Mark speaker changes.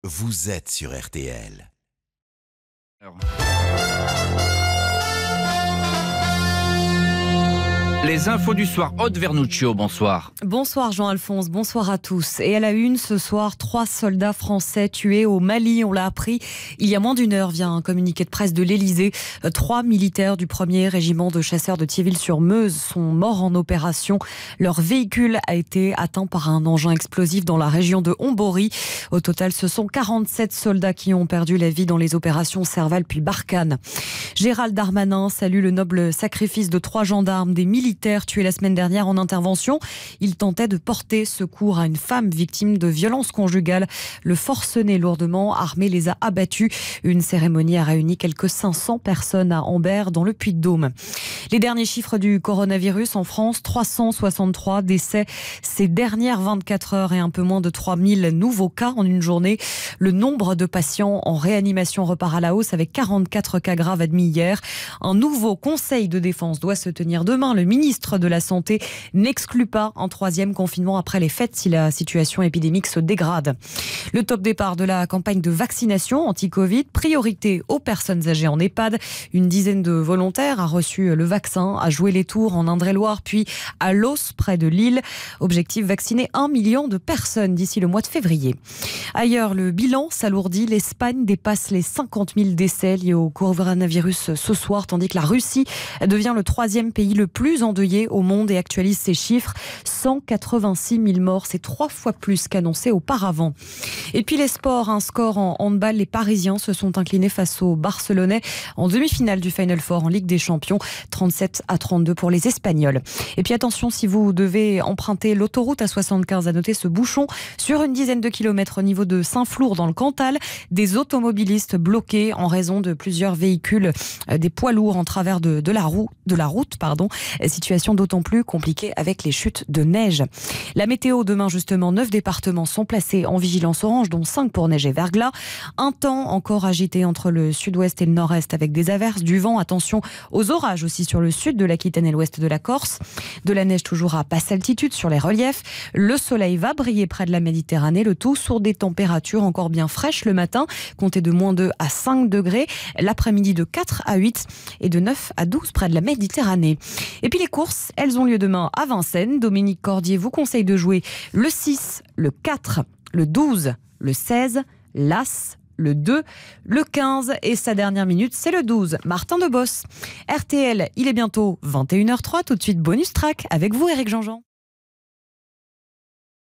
Speaker 1: vous êtes sur RTL.
Speaker 2: Les infos du soir, Aude Vernuccio, bonsoir.
Speaker 3: Bonsoir Jean-Alphonse, bonsoir à tous. Et à la une ce soir, 3 soldats français tués au Mali, on l'a appris il y a moins d'une heure via un communiqué de presse de l'Elysée. 3 militaires du 1er régiment de chasseurs de Thionville-sur-Meuse sont morts en opération. Leur véhicule a été atteint par un engin explosif dans la région de Hombori. Au total, ce sont 47 soldats qui ont perdu la vie dans les opérations Serval puis Barkhane. Gérald Darmanin salue le noble sacrifice de 3 gendarmes, des militaires tués la semaine dernière en intervention. Ils tentaient de porter secours à une femme victime de violences conjugales. Le forcené lourdement armé les a abattus. Une cérémonie a réuni quelques 500 personnes à Ambert dans le Puy-de-Dôme. Les derniers chiffres du coronavirus en France, 363 décès ces dernières 24 heures et un peu moins de 3000 nouveaux cas en une journée. Le nombre de patients en réanimation repart à la hausse avec 44 cas graves admis hier. Un nouveau conseil de défense doit se tenir demain. Le ministre de la Santé n'exclut pas un 3e confinement après les fêtes si la situation épidémique se dégrade. Le top départ de la campagne de vaccination anti-Covid, priorité aux personnes âgées en EHPAD. Une dizaine de volontaires a reçu le vaccin, a joué les tours en Indre-et-Loire, puis à Los, près de Lille. Objectif, vacciner 1 million de personnes d'ici le mois de février. Ailleurs, le bilan s'alourdit. L'Espagne dépasse les 50 000 décès liés au coronavirus ce soir, tandis que la Russie devient le 3e pays le plus endeuillé au monde et actualise ses chiffres. 186 000 morts, c'est 3 fois plus qu'annoncé auparavant. Et puis les sports, un score en handball. Les Parisiens se sont inclinés face aux Barcelonais en demi-finale du Final Four en Ligue des Champions. 37-32 pour les Espagnols. Et puis attention, si vous devez emprunter l'autoroute A75, à noter ce bouchon sur une dizaine de kilomètres au niveau de Saint-Flour dans le Cantal. Des automobilistes bloqués en raison de plusieurs véhicules, des poids lourds en travers de la route. Situation d'autant plus compliquée avec les chutes de neige. La météo demain justement, 9 départements sont placés en vigilance orange, dont 5 pour neige et verglas. Un temps encore agité entre le sud-ouest et le nord-est avec des averses, du vent. Attention aux orages aussi sur le sud de l'Aquitaine et l'ouest de la Corse. De la neige toujours à basse altitude sur les reliefs. Le soleil va briller près de la Méditerranée, le tout sur des températures encore bien fraîches le matin, comptez de -2 à 5 degrés. L'après-midi de 4 à 8 et de 9 à 12 près de la Méditerranée. Et puis les courses, elles ont lieu demain à Vincennes. Dominique Cordier vous conseille de jouer le 6, le 4, le 12, le 16, l'As, le 2, le 15 et sa dernière minute, c'est le 12. Martin Debos. RTL, il est bientôt 21h03. Tout de suite, bonus track avec vous, Éric Jean-Jean.